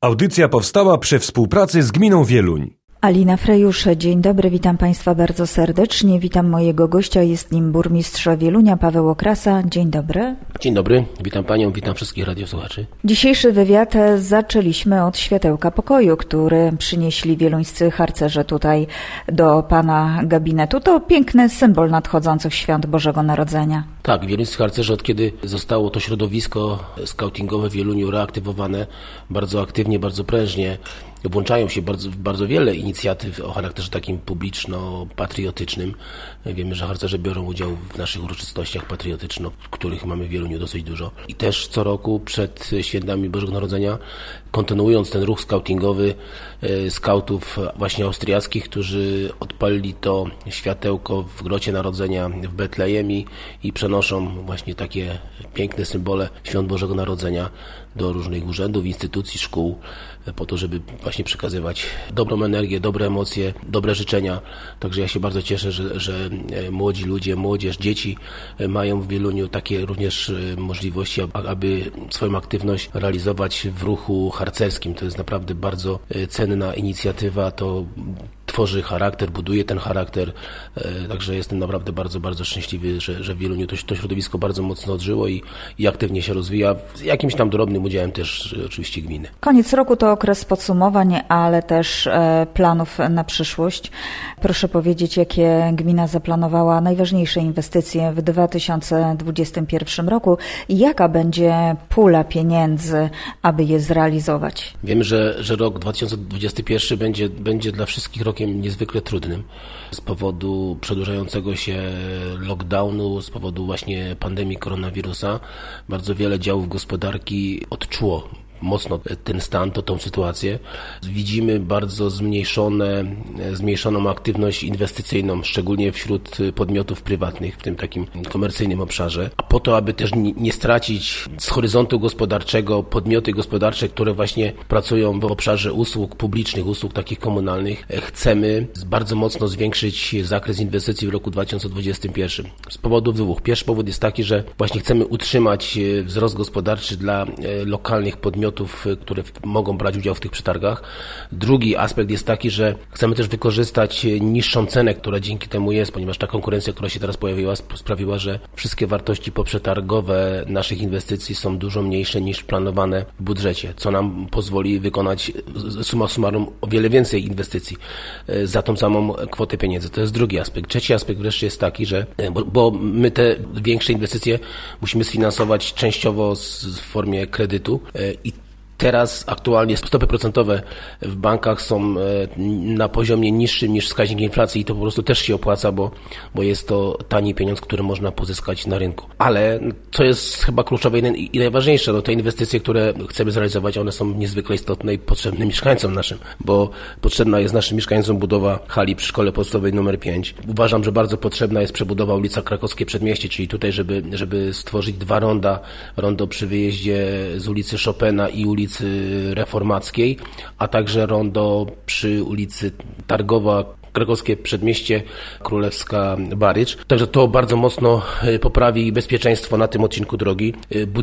Audycja powstała przy współpracy z Gminą Wieluń. Alina Frejusz, dzień dobry, witam Państwa bardzo serdecznie. Witam mojego gościa, jest nim burmistrz Wielunia, Paweł Okrasa. Dzień dobry. Dzień dobry, witam Panią, witam wszystkich radiosłuchaczy. Dzisiejszy wywiad zaczęliśmy od światełka pokoju, który przynieśli wieluńscy harcerze tutaj do Pana gabinetu. To piękny symbol nadchodzących świąt Bożego Narodzenia. Tak, wieluńscy harcerze, od kiedy zostało to środowisko skautingowe w Wieluniu reaktywowane bardzo aktywnie, bardzo prężnie, włączają się bardzo wiele inicjatyw o charakterze takim publiczno-patriotycznym. Wiemy, że harcerze biorą udział w naszych uroczystościach patriotycznych, których mamy w Wieluniu dosyć dużo. I też co roku przed świętami Bożego Narodzenia, kontynuując ten ruch skautingowy skautów właśnie austriackich, którzy odpalili to światełko w Grocie Narodzenia w Betlejem i przenoszą właśnie takie piękne symbole świąt Bożego Narodzenia do różnych urzędów, instytucji, szkół, po to, żeby właśnie przekazywać dobrą energię, dobre emocje, dobre życzenia. Także ja się bardzo cieszę, że młodzi ludzie, młodzież, dzieci mają w Wieluniu takie również możliwości, aby swoją aktywność realizować w ruchu harcerskim. To jest naprawdę bardzo cenna inicjatywa, to tworzy charakter, buduje ten charakter, także jestem naprawdę bardzo, bardzo szczęśliwy, że w Wieluniu to środowisko bardzo mocno odżyło i aktywnie się rozwija, z jakimś tam drobnym udziałem też oczywiście gminy. Koniec roku to okres podsumowań, ale też planów na przyszłość. Proszę powiedzieć, jakie gmina zaplanowała najważniejsze inwestycje w 2021 roku i jaka będzie pula pieniędzy, aby je zrealizować? Wiemy, że rok 2021 będzie dla wszystkich rokiem niezwykle trudnym z powodu przedłużającego się lockdownu, z powodu właśnie pandemii koronawirusa. Bardzo wiele działów gospodarki odczuło mocno ten stan, tą sytuację. Widzimy bardzo zmniejszoną aktywność inwestycyjną, szczególnie wśród podmiotów prywatnych w tym takim komercyjnym obszarze. A po to, aby też nie stracić z horyzontu gospodarczego podmioty gospodarcze, które właśnie pracują w obszarze usług publicznych, usług takich komunalnych, chcemy bardzo mocno zwiększyć zakres inwestycji w roku 2021. Z powodów dwóch. Pierwszy powód jest taki, że właśnie chcemy utrzymać wzrost gospodarczy dla lokalnych podmiotów, które mogą brać udział w tych przetargach. Drugi aspekt jest taki, że chcemy też wykorzystać niższą cenę, która dzięki temu jest, ponieważ ta konkurencja, która się teraz pojawiła, sprawiła, że wszystkie wartości poprzetargowe naszych inwestycji są dużo mniejsze niż planowane w budżecie, co nam pozwoli wykonać summa summarum o wiele więcej inwestycji za tą samą kwotę pieniędzy. To jest drugi aspekt. Trzeci aspekt wreszcie jest taki, że bo my te większe inwestycje musimy sfinansować częściowo w formie kredytu i teraz aktualnie stopy procentowe w bankach są na poziomie niższym niż wskaźnik inflacji i to po prostu też się opłaca, bo jest to tani pieniądz, który można pozyskać na rynku. Ale co jest chyba kluczowe i najważniejsze, te inwestycje, które chcemy zrealizować, one są niezwykle istotne i potrzebne mieszkańcom naszym, bo potrzebna jest naszym mieszkańcom budowa hali przy szkole podstawowej nr 5. Uważam, że bardzo potrzebna jest przebudowa ulica Krakowskie Przedmieście, czyli tutaj, żeby stworzyć dwa ronda, rondo przy wyjeździe z ulicy Chopina i ulicy Reformackiej, a także rondo przy ulicy Targowa, Krakowskie Przedmieście, Królewska Barycz. Także to bardzo mocno poprawi bezpieczeństwo na tym odcinku drogi.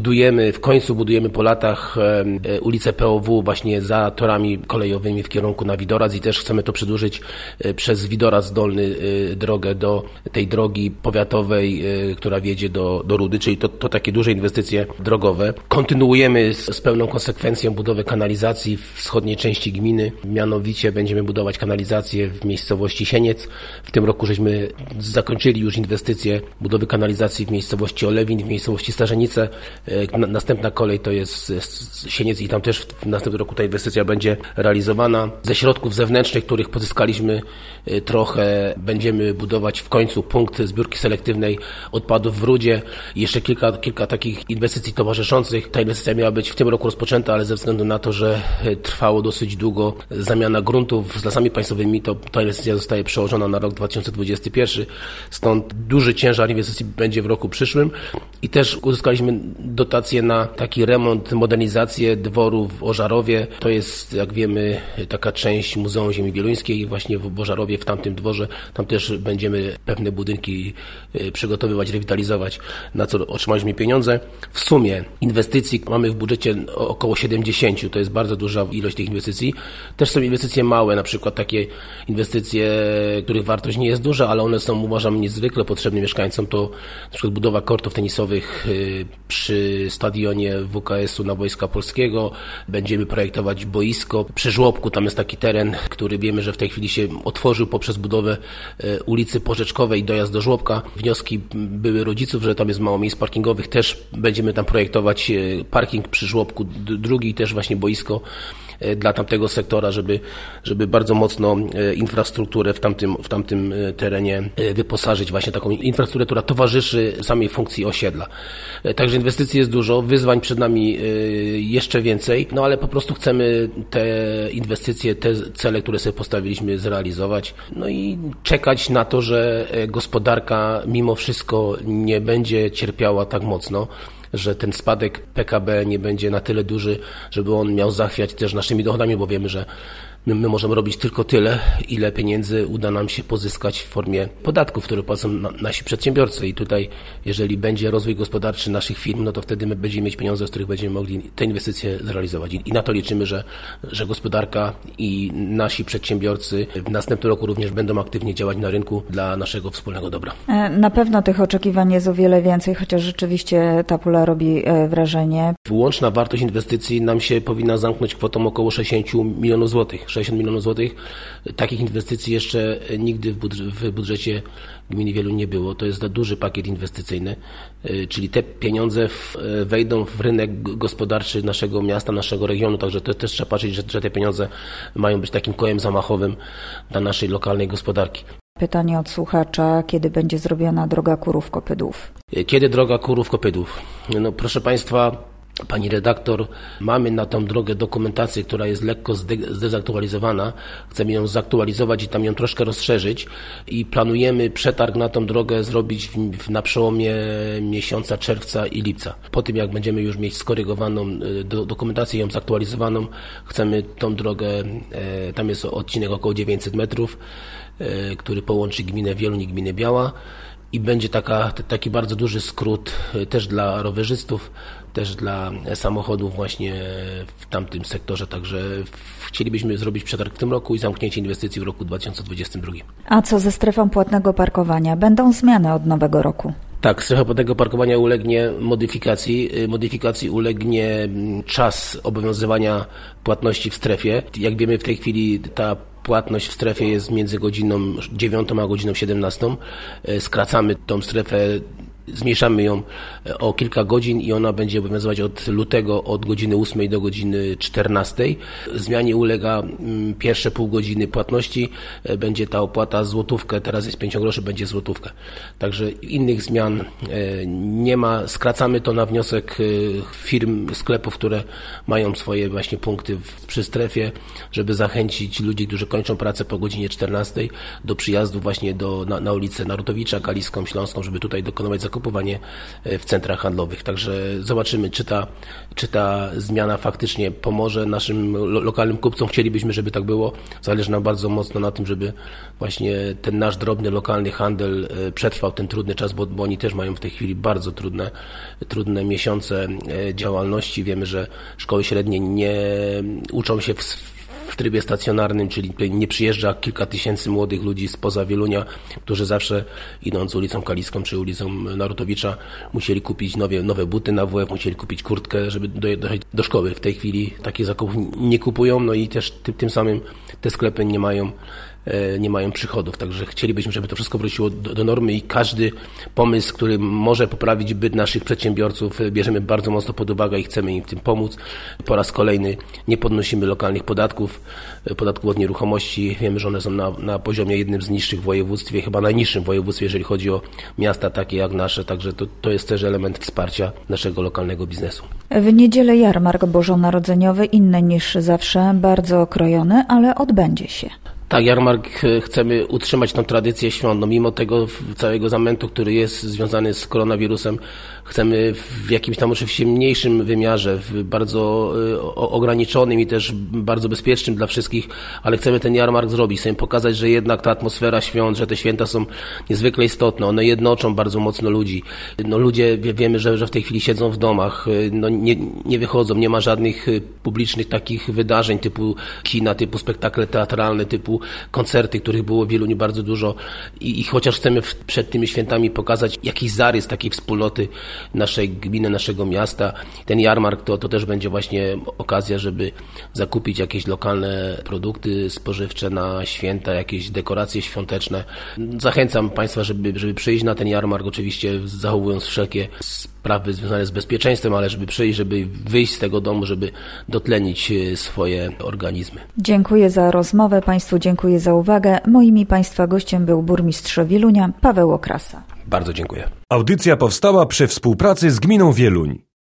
W końcu budujemy po latach ulicę POW właśnie za torami kolejowymi w kierunku na Widorac i też chcemy to przedłużyć przez Widorac Dolny drogę do tej drogi powiatowej, która wiedzie do Rudy, czyli to takie duże inwestycje drogowe. Kontynuujemy z pełną konsekwencją budowę kanalizacji w wschodniej części gminy. Mianowicie będziemy budować kanalizację w miejscowości Sieniec. W tym roku żeśmy zakończyli już inwestycje budowy kanalizacji w miejscowości Olewin, w miejscowości Starzenice. Następna kolej to jest Sieniec i tam też w następnym roku ta inwestycja będzie realizowana. Ze środków zewnętrznych, których pozyskaliśmy trochę, będziemy budować w końcu punkt zbiórki selektywnej odpadów w Rudzie. Jeszcze kilka takich inwestycji towarzyszących. Ta inwestycja miała być w tym roku rozpoczęta, ale ze względu na to, że trwało dosyć długo zamiana gruntów z Lasami Państwowymi, to ta inwestycja inwestycja zostaje przełożona na rok 2021, stąd duży ciężar inwestycji będzie w roku przyszłym i też uzyskaliśmy dotacje na taki remont, modernizację dworu w Ożarowie. To jest, jak wiemy, taka część Muzeum Ziemi Wieluńskiej właśnie w Ożarowie, w tamtym dworze. Tam też będziemy pewne budynki przygotowywać, rewitalizować, na co otrzymaliśmy pieniądze. W sumie inwestycji mamy w budżecie około 70, to jest bardzo duża ilość tych inwestycji. Też są inwestycje małe, na przykład takie inwestycje, których wartość nie jest duża, ale one są, uważam, niezwykle potrzebne mieszkańcom. To na przykład budowa kortów tenisowych przy stadionie WKS-u na Wojska Polskiego. Będziemy projektować boisko przy żłobku. Tam jest taki teren, który wiemy, że w tej chwili się otworzył poprzez budowę ulicy Porzeczkowej, dojazd do żłobka. Wnioski były rodziców, że tam jest mało miejsc parkingowych. Też będziemy tam projektować parking przy żłobku, drugi też właśnie boisko dla tamtego sektora, żeby bardzo mocno infrastrukturę w tamtym terenie wyposażyć, właśnie taką infrastrukturę, która towarzyszy samej funkcji osiedla. Także inwestycji jest dużo, wyzwań przed nami jeszcze więcej, no ale po prostu chcemy te inwestycje, te cele, które sobie postawiliśmy, zrealizować, no i czekać na to, że gospodarka mimo wszystko nie będzie cierpiała tak mocno, że ten spadek PKB nie będzie na tyle duży, żeby on miał zachwiać też naszymi dochodami, bo wiemy, że my możemy robić tylko tyle, ile pieniędzy uda nam się pozyskać w formie podatków, które płacą nasi przedsiębiorcy. I tutaj, jeżeli będzie rozwój gospodarczy naszych firm, no to wtedy my będziemy mieć pieniądze, z których będziemy mogli te inwestycje zrealizować. I na to liczymy, że gospodarka i nasi przedsiębiorcy w następnym roku również będą aktywnie działać na rynku dla naszego wspólnego dobra. Na pewno tych oczekiwań jest o wiele więcej, chociaż rzeczywiście ta pula robi wrażenie. Łączna wartość inwestycji nam się powinna zamknąć kwotą około 60 milionów złotych. 60 milionów złotych. Takich inwestycji jeszcze nigdy w budżecie gminy Wieluń nie było. To jest duży pakiet inwestycyjny, czyli te pieniądze wejdą w rynek gospodarczy naszego miasta, naszego regionu, także to też trzeba patrzeć, że te pieniądze mają być takim kołem zamachowym dla naszej lokalnej gospodarki. Pytanie od słuchacza, kiedy będzie zrobiona droga Kurów-Kopydów? Kiedy droga Kurów-Kopydów? No, proszę Państwa, pani redaktor, mamy na tą drogę dokumentację, która jest lekko zdezaktualizowana. Chcemy ją zaktualizować i tam ją troszkę rozszerzyć i planujemy przetarg na tą drogę zrobić na przełomie miesiąca czerwca i lipca. Po tym, jak będziemy już mieć skorygowaną dokumentację, ją zaktualizowaną, chcemy tą drogę, tam jest odcinek około 900 metrów, który połączy gminę Wieluń i gminę Biała. I będzie taki bardzo duży skrót też dla rowerzystów, też dla samochodów właśnie w tamtym sektorze. Także chcielibyśmy zrobić przetarg w tym roku i zamknięcie inwestycji w roku 2022. A co ze strefą płatnego parkowania? Będą zmiany od nowego roku? Tak, strefa płatnego parkowania ulegnie modyfikacji. Modyfikacji ulegnie czas obowiązywania płatności w strefie. Jak wiemy, w tej chwili ta płatność w strefie jest między godziną 9 a godziną 17. Skracamy tą strefę, zmniejszamy ją o kilka godzin i ona będzie obowiązywać od lutego od godziny 8 do godziny 14. Zmianie ulega pierwsze pół godziny płatności. Będzie ta opłata złotówkę, teraz jest 5 groszy, będzie złotówkę. Także innych zmian nie ma. Skracamy to na wniosek firm, sklepów, które mają swoje właśnie punkty przy strefie, żeby zachęcić ludzi, którzy kończą pracę po godzinie 14 do przyjazdu właśnie na ulicę Narutowicza, Kaliską, Śląską, żeby tutaj dokonywać zakupowanie w centrach handlowych. Także zobaczymy, czy ta zmiana faktycznie pomoże naszym lokalnym kupcom. Chcielibyśmy, żeby tak było. Zależy nam bardzo mocno na tym, żeby właśnie ten nasz drobny, lokalny handel przetrwał ten trudny czas, bo oni też mają w tej chwili bardzo trudne miesiące działalności. Wiemy, że szkoły średnie nie uczą się w trybie stacjonarnym, czyli nie przyjeżdża kilka tysięcy młodych ludzi spoza Wielunia, którzy zawsze idąc ulicą Kaliską czy ulicą Narutowicza musieli kupić nowe buty na WF, musieli kupić kurtkę, żeby dojechać do szkoły. W tej chwili takich zakupów nie kupują, no i też tym samym te sklepy nie mają przychodów, także chcielibyśmy, żeby to wszystko wróciło do normy i każdy pomysł, który może poprawić byt naszych przedsiębiorców, bierzemy bardzo mocno pod uwagę i chcemy im w tym pomóc. Po raz kolejny nie podnosimy lokalnych podatków od nieruchomości. Wiemy, że one są na poziomie jednym z niższych w województwie, chyba najniższym w województwie, jeżeli chodzi o miasta takie jak nasze, także to jest też element wsparcia naszego lokalnego biznesu. W niedzielę jarmark bożonarodzeniowy, inny niż zawsze, bardzo okrojony, ale odbędzie się. Tak, jarmark chcemy utrzymać tą tradycję świąt. Mimo tego całego zamętu, który jest związany z koronawirusem, chcemy w jakimś tam oczywiście mniejszym wymiarze, w bardzo ograniczonym i też bardzo bezpiecznym dla wszystkich, ale chcemy ten jarmark zrobić, chcemy pokazać, że jednak ta atmosfera świąt, że te święta są niezwykle istotne, one jednoczą bardzo mocno ludzi. Ludzie wiemy, że w tej chwili siedzą w domach, nie wychodzą, nie ma żadnych publicznych takich wydarzeń typu kina, typu spektakle teatralne, typu koncerty, których było w Wieluniu bardzo dużo i chociaż chcemy przed tymi świętami pokazać jakiś zarys takiej wspólnoty naszej gminy, naszego miasta, ten jarmark to też będzie właśnie okazja, żeby zakupić jakieś lokalne produkty spożywcze na święta, jakieś dekoracje świąteczne. Zachęcam Państwa, żeby przyjść na ten jarmark, oczywiście zachowując wszelkie sprawy związane z bezpieczeństwem, ale żeby przyjść, żeby wyjść z tego domu, żeby dotlenić swoje organizmy. Dziękuję za rozmowę, Państwu dziękuję za uwagę. Moim i Państwa gościem był burmistrz Wielunia, Paweł Okrasa. Bardzo dziękuję. Audycja powstała przy współpracy z gminą Wieluń.